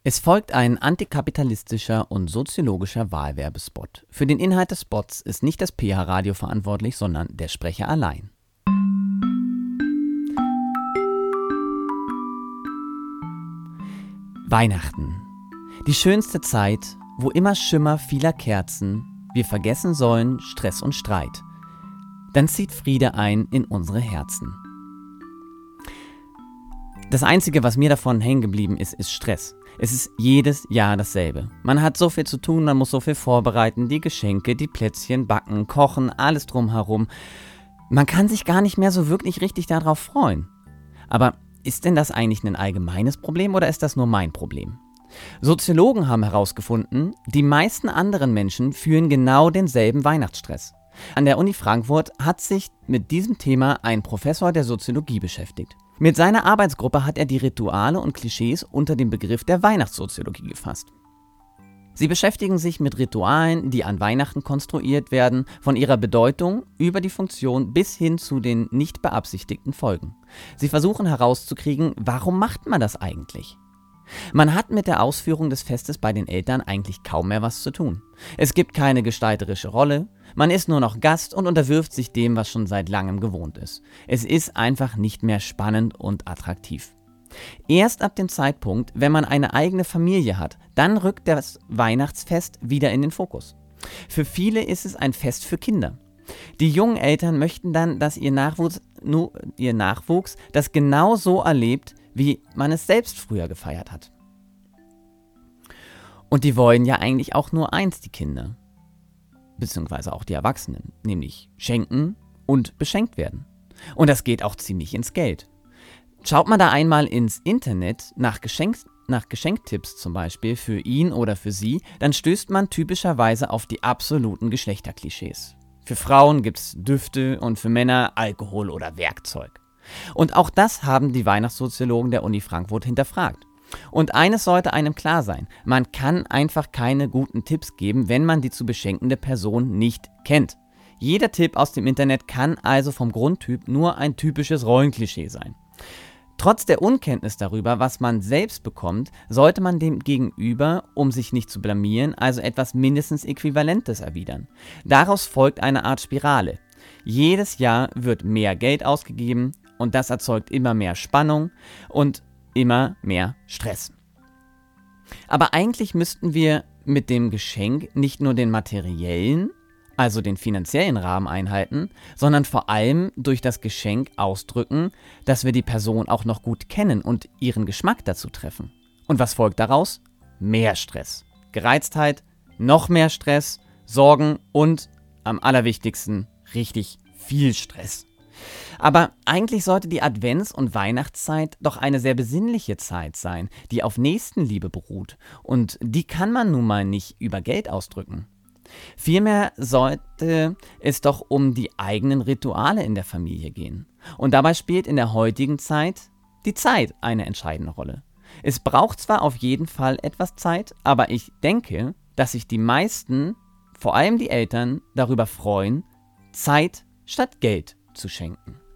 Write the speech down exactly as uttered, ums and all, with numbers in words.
Es folgt ein antikapitalistischer und soziologischer Wahlwerbespot. Für den Inhalt des Spots ist nicht das P H-Radio verantwortlich, sondern der Sprecher allein. Weihnachten. Die schönste Zeit, wo immer Schimmer vieler Kerzen wir vergessen sollen Stress und Streit. Dann zieht Friede ein in unsere Herzen. Das Einzige, was mir davon hängen geblieben ist, ist Stress. Es ist jedes Jahr dasselbe. Man hat so viel zu tun, man muss so viel vorbereiten, die Geschenke, die Plätzchen, backen, kochen, alles drumherum. Man kann sich gar nicht mehr so wirklich richtig darauf freuen. Aber ist denn das eigentlich ein allgemeines Problem oder ist das nur mein Problem? Soziologen haben herausgefunden, die meisten anderen Menschen fühlen genau denselben Weihnachtsstress. An der Uni Frankfurt hat sich mit diesem Thema ein Professor der Soziologie beschäftigt. Mit seiner Arbeitsgruppe hat er die Rituale und Klischees unter dem Begriff der Weihnachtssoziologie gefasst. Sie beschäftigen sich mit Ritualen, die an Weihnachten konstruiert werden, von ihrer Bedeutung über die Funktion bis hin zu den nicht beabsichtigten Folgen. Sie versuchen herauszukriegen, warum macht man das eigentlich? Man hat mit der Ausführung des Festes bei den Eltern eigentlich kaum mehr was zu tun. Es gibt keine gestalterische Rolle, man ist nur noch Gast und unterwirft sich dem, was schon seit langem gewohnt ist. Es ist einfach nicht mehr spannend und attraktiv. Erst ab dem Zeitpunkt, wenn man eine eigene Familie hat, dann rückt das Weihnachtsfest wieder in den Fokus. Für viele ist es ein Fest für Kinder. Die jungen Eltern möchten dann, dass ihr Nachwuchs, nur ihr Nachwuchs das genau so erlebt, wie man es selbst früher gefeiert hat. Und die wollen ja eigentlich auch nur eins, die Kinder. Beziehungsweise auch die Erwachsenen, nämlich schenken und beschenkt werden. Und das geht auch ziemlich ins Geld. Schaut man da einmal ins Internet nach, Geschenk, nach Geschenktipps zum Beispiel für ihn oder für sie, dann stößt man typischerweise auf die absoluten Geschlechterklischees. Für Frauen gibt's Düfte und für Männer Alkohol oder Werkzeug. Und auch das haben die Weihnachtssoziologen der Uni Frankfurt hinterfragt. Und eines sollte einem klar sein, man kann einfach keine guten Tipps geben, wenn man die zu beschenkende Person nicht kennt. Jeder Tipp aus dem Internet kann also vom Grundtyp nur ein typisches Rollenklischee sein. Trotz der Unkenntnis darüber, was man selbst bekommt, sollte man dem Gegenüber, um sich nicht zu blamieren, also etwas mindestens Äquivalentes erwidern. Daraus folgt eine Art Spirale. Jedes Jahr wird mehr Geld ausgegeben und das erzeugt immer mehr Spannung und immer mehr Stress. Aber eigentlich müssten wir mit dem Geschenk nicht nur den materiellen, also den finanziellen Rahmen einhalten, sondern vor allem durch das Geschenk ausdrücken, dass wir die Person auch noch gut kennen und ihren Geschmack dazu treffen. Und was folgt daraus? Mehr Stress, Gereiztheit, noch mehr Stress, Sorgen und am allerwichtigsten richtig viel Stress. Aber eigentlich sollte die Advents- und Weihnachtszeit doch eine sehr besinnliche Zeit sein, die auf Nächstenliebe beruht. Und die kann man nun mal nicht über Geld ausdrücken. Vielmehr sollte es doch um die eigenen Rituale in der Familie gehen. Und dabei spielt in der heutigen Zeit die Zeit eine entscheidende Rolle. Es braucht zwar auf jeden Fall etwas Zeit, aber ich denke, dass sich die meisten, vor allem die Eltern, darüber freuen, Zeit statt Geld zu schenken.